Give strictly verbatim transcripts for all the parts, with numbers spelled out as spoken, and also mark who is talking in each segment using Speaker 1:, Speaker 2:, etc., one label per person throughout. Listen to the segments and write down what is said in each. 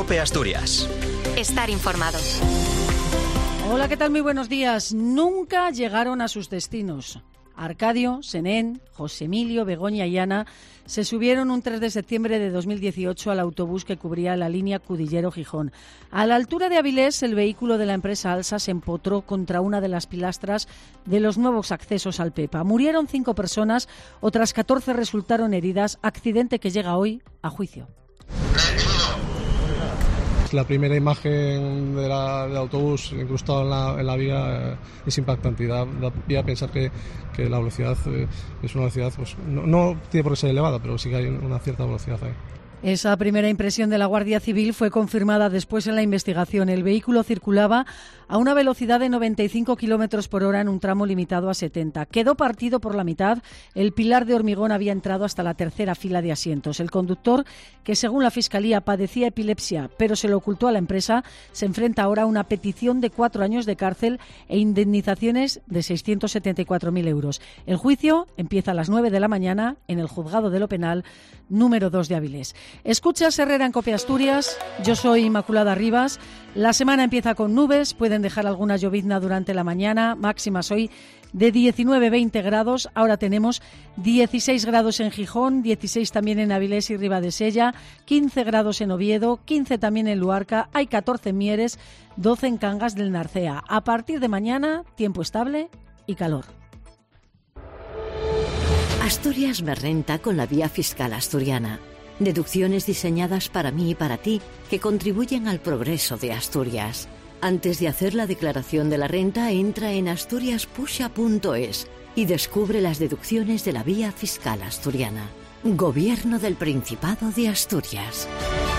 Speaker 1: COPE Asturias.
Speaker 2: Estar informado.
Speaker 3: Hola, ¿qué tal? Muy buenos días. Nunca llegaron a sus destinos. Arcadio, Senén, José Emilio, Begoña y Ana se subieron un tres de septiembre de dos mil dieciocho al autobús que cubría la línea Cudillero-Gijón. A la altura de Avilés, el vehículo de la empresa Alsa se empotró contra una de las pilastras de los nuevos accesos al Pepa. Murieron cinco personas, otras catorce resultaron heridas, accidente que llega hoy a juicio.
Speaker 4: La primera imagen de la, del autobús incrustado en la, en la vía eh, es impactante y da, da pie a pensar que, que la velocidad eh, es una velocidad, pues no, no tiene por qué ser elevada, pero sí que hay una cierta velocidad ahí.
Speaker 3: Esa primera impresión de la Guardia Civil fue confirmada después en la investigación. El vehículo circulaba a una velocidad de noventa y cinco kilómetros por hora en un tramo limitado a setenta. Quedó partido por la mitad. El pilar de hormigón había entrado hasta la tercera fila de asientos. El conductor, que según la Fiscalía padecía epilepsia, pero se lo ocultó a la empresa, se enfrenta ahora a una petición de cuatro años de cárcel e indemnizaciones de seiscientos setenta y cuatro mil euros. El juicio empieza a las nueve de la mañana en el Juzgado de lo Penal número dos de Avilés. Escuchas Herrera en COPE Asturias, yo soy Inmaculada Rivas. La semana empieza con nubes, pueden dejar alguna llovizna durante la mañana, máximas hoy de diecinueve a veinte grados, ahora tenemos dieciséis grados en Gijón, dieciséis también en Avilés y Ribadesella, quince grados en Oviedo, quince también en Luarca, hay catorce en Mieres, doce en Cangas del Narcea. A partir de mañana, tiempo estable y calor.
Speaker 5: Asturias me renta con la vía fiscal asturiana. Deducciones diseñadas para mí y para ti que contribuyen al progreso de Asturias. Antes de hacer la declaración de la renta, entra en asturias pusha punto es y descubre las deducciones de la vía fiscal asturiana. Gobierno del Principado de Asturias.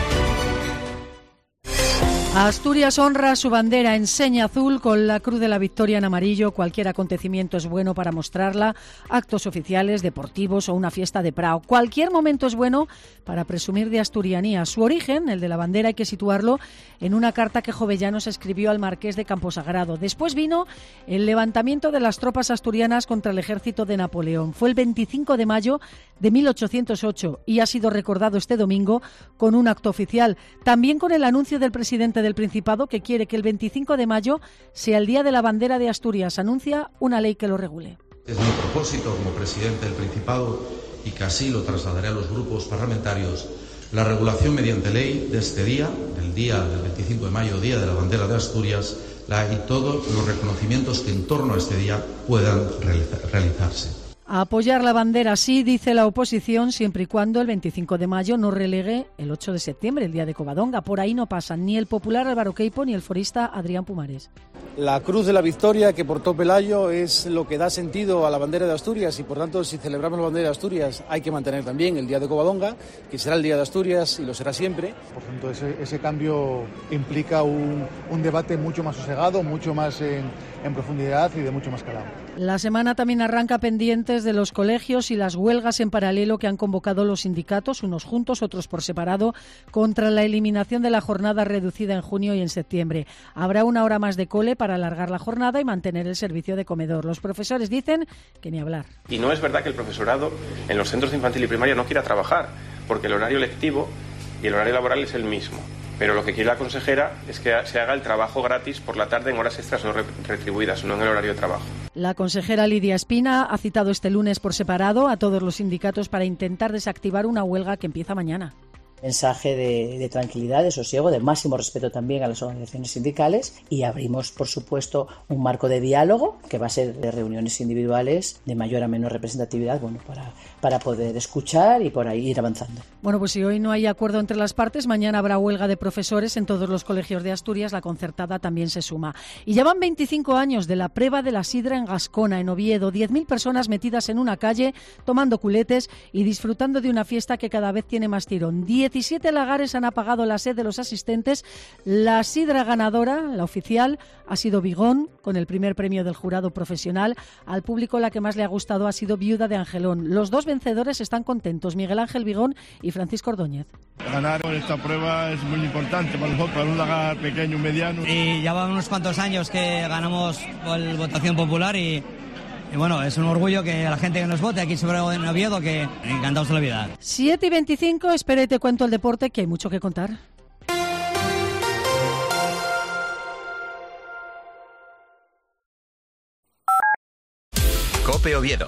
Speaker 3: Asturias honra su bandera en seña azul con la Cruz de la Victoria en amarillo. Cualquier acontecimiento es bueno para mostrarla, actos oficiales, deportivos o una fiesta de Prao. Cualquier momento es bueno para presumir de asturianía. Su origen, el de la bandera, hay que situarlo en una carta que Jovellanos escribió al marqués de Camposagrado. Después vino el levantamiento de las tropas asturianas contra el ejército de Napoleón. Fue el veinticinco de mayo de mil ochocientos ocho y ha sido recordado este domingo con un acto oficial. También con el anuncio del presidente del Principado que quiere que el veinticinco de mayo sea el Día de la Bandera de Asturias. Anuncia una ley que lo regule.
Speaker 6: Es mi propósito como presidente del Principado, y que así lo trasladaré a los grupos parlamentarios, la regulación mediante ley de este día, del día del veinticinco de mayo, Día de la Bandera de Asturias, la, y todos los reconocimientos que en torno a este día puedan realizarse.
Speaker 3: A apoyar la bandera sí, dice la oposición, siempre y cuando el veinticinco de mayo no relegue el ocho de septiembre, el día de Covadonga. Por ahí no pasan ni el popular Álvaro Queipo ni el forista Adrián Pumares.
Speaker 7: La Cruz de la Victoria que portó Pelayo es lo que da sentido a la bandera de Asturias y por tanto si celebramos la bandera de Asturias hay que mantener también el día de Covadonga, que será el día de Asturias y lo será siempre.
Speaker 8: Por tanto ese, ese cambio implica un, un debate mucho más sosegado, mucho más en, en profundidad y de mucho más calado.
Speaker 3: La semana también arranca pendientes de los colegios y las huelgas en paralelo que han convocado los sindicatos, unos juntos, otros por separado, contra la eliminación de la jornada reducida en junio y en septiembre. Habrá una hora más de cole para alargar la jornada y mantener el servicio de comedor. Los profesores dicen que ni hablar.
Speaker 9: Y no es verdad que el profesorado en los centros de infantil y primaria no quiera trabajar, porque el horario lectivo y el horario laboral es el mismo. Pero lo que quiere la consejera es que se haga el trabajo gratis por la tarde en horas extras no retribuidas, no en el horario de trabajo.
Speaker 3: La consejera Lidia Espina ha citado este lunes por separado a todos los sindicatos para intentar desactivar una huelga que empieza mañana.
Speaker 10: Mensaje de, de tranquilidad, de sosiego, de máximo respeto también a las organizaciones sindicales y abrimos, por supuesto, un marco de diálogo que va a ser de reuniones individuales de mayor a menor representatividad, bueno, para, para poder escuchar y por ahí ir avanzando.
Speaker 3: Bueno, pues si hoy no hay acuerdo entre las partes, mañana habrá huelga de profesores en todos los colegios de Asturias, la concertada también se suma. Y ya van veinticinco años de la prueba de la sidra en Gascona, en Oviedo, diez mil personas metidas en una calle, tomando culetes y disfrutando de una fiesta que cada vez tiene más tirón. diecisiete lagares han apagado la sed de los asistentes. La sidra ganadora, la oficial, ha sido Vigón, con el primer premio del jurado profesional. Al público la que más le ha gustado ha sido Viuda de Angelón. Los dos vencedores están contentos, Miguel Ángel Vigón y Francisco Ordóñez.
Speaker 11: Ganar esta prueba es muy importante para nosotros, para un lagar pequeño, mediano.
Speaker 12: Y ya van unos cuantos años que ganamos por votación popular y... Y bueno, es un orgullo que la gente que nos vote aquí sobre en Oviedo, que encantados de la vida.
Speaker 3: siete y veinticinco, espera y te cuento el deporte, que hay mucho que contar.
Speaker 1: COPE Oviedo.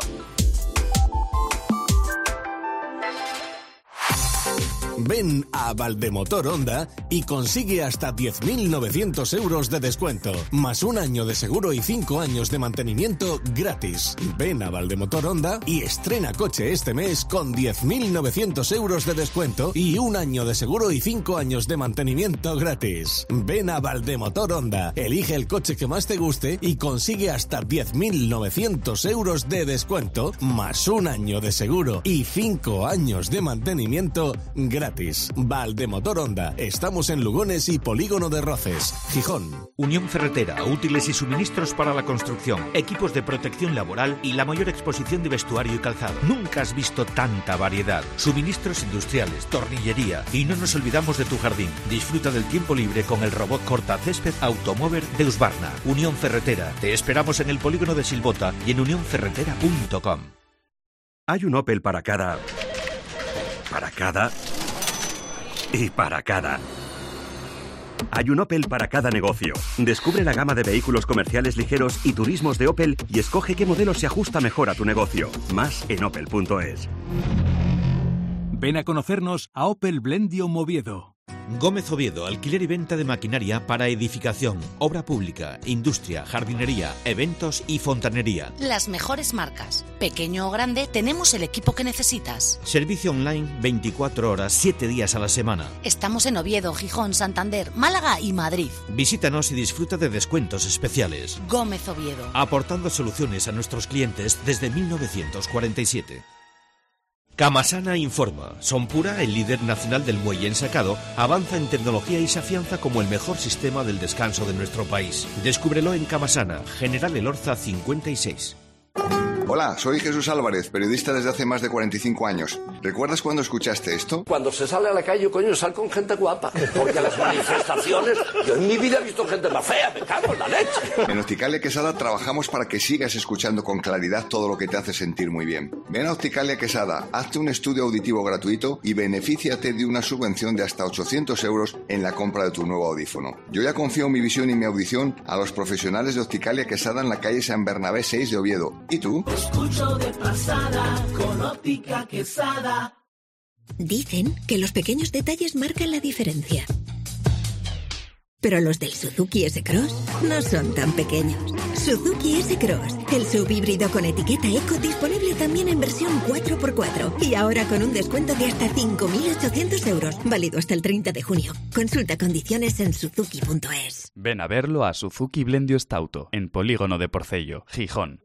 Speaker 2: Ven a Valdemotor Honda y consigue hasta diez mil novecientos euros de descuento, más un año de seguro y cinco años de mantenimiento gratis. Ven a Valdemotor Honda y estrena coche este mes con diez mil novecientos euros de descuento y un año de seguro y cinco años de mantenimiento gratis. Ven a Valdemotor Honda, elige el coche que más te guste y consigue hasta diez mil novecientos euros de descuento, más un año de seguro y cinco años de mantenimiento gratis. Valdemotor Honda. Estamos en Lugones y Polígono de Roces, Gijón.
Speaker 13: Unión Ferretera, útiles y suministros para la construcción, equipos de protección laboral y la mayor exposición de vestuario y calzado. Nunca has visto tanta variedad. Suministros industriales, tornillería y no nos olvidamos de tu jardín. Disfruta del tiempo libre con el robot cortacésped Automover de Husqvarna. Unión Ferretera. Te esperamos en el Polígono de Silvota y en unión ferretera punto com.
Speaker 14: Hay un Opel para cada... para cada... y para cada. Hay un Opel para cada negocio. Descubre la gama de vehículos comerciales ligeros y turismos de Opel y escoge qué modelo se ajusta mejor a tu negocio. Más en opel punto es.
Speaker 15: Ven a conocernos a Opel Blendio Oviedo.
Speaker 13: Gómez Oviedo, alquiler y venta de maquinaria para edificación, obra pública, industria, jardinería, eventos y fontanería.
Speaker 16: Las mejores marcas. Pequeño o grande, tenemos el equipo que necesitas.
Speaker 13: Servicio online veinticuatro horas, siete días a la semana.
Speaker 16: Estamos en Oviedo, Gijón, Santander, Málaga y Madrid.
Speaker 13: Visítanos y disfruta de descuentos especiales.
Speaker 16: Gómez Oviedo.
Speaker 13: Aportando soluciones a nuestros clientes desde mil novecientos cuarenta y siete. Camasana informa. Sonpura, el líder nacional del muelle ensacado, avanza en tecnología y se afianza como el mejor sistema del descanso de nuestro país. Descúbrelo en Camasana, General Elorza cincuenta y seis.
Speaker 17: Hola, soy Jesús Álvarez, periodista desde hace más de cuarenta y cinco años. ¿Recuerdas cuando escuchaste esto?
Speaker 18: Cuando se sale a la calle, coño, sal con gente guapa. Porque las manifestaciones... Yo en mi vida he visto gente más fea, me cago en la leche.
Speaker 17: En Opticalia Quesada trabajamos para que sigas escuchando con claridad todo lo que te hace sentir muy bien. Ven a Opticalia Quesada, hazte un estudio auditivo gratuito y benefíciate de una subvención de hasta ochocientos euros en la compra de tu nuevo audífono. Yo ya confío mi visión y mi audición a los profesionales de Opticalia Quesada en la calle San Bernabé seis de Oviedo. ¿Y tú?
Speaker 19: Escucho de pasada con Óptica Quesada.
Speaker 20: Dicen que los pequeños detalles marcan la diferencia. Pero los del Suzuki S-Cross no son tan pequeños. Suzuki S-Cross, el subhíbrido con etiqueta eco disponible también en versión cuatro por cuatro y ahora con un descuento de hasta cinco mil ochocientos euros, válido hasta el treinta de junio. Consulta condiciones en suzuki punto es.
Speaker 21: Ven a verlo a Suzuki Blendio Stauto, en Polígono de Porcello, Gijón.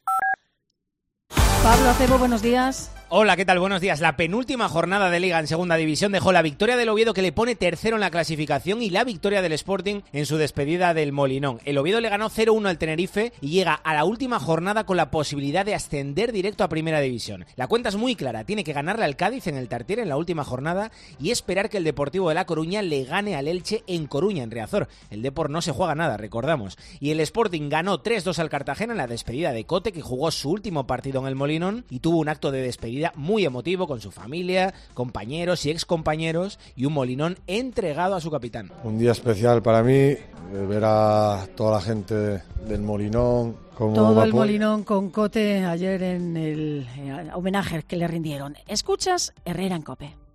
Speaker 3: Pablo Acebo, buenos días.
Speaker 22: Hola, ¿qué tal? Buenos días. La penúltima jornada de Liga en Segunda División dejó la victoria del Oviedo, que le pone tercero en la clasificación, y la victoria del Sporting en su despedida del Molinón. El Oviedo le ganó cero uno al Tenerife y llega a la última jornada con la posibilidad de ascender directo a Primera División. La cuenta es muy clara, tiene que ganarle al Cádiz en el Tartiere en la última jornada y esperar que el Deportivo de La Coruña le gane al Elche en Coruña, en Riazor. El Depor no se juega nada, recordamos. Y el Sporting ganó tres dos al Cartagena en la despedida de Cote, que jugó su último partido en el Molinón y tuvo un acto de despedida muy emotivo con su familia, compañeros y excompañeros, y un Molinón entregado a su capitán.
Speaker 23: Un día especial para mí, ver a toda la gente del Molinón. Como
Speaker 3: Todo el Molinón con Cote ayer en el eh, homenaje que le rindieron. Escuchas Herrera en COPE.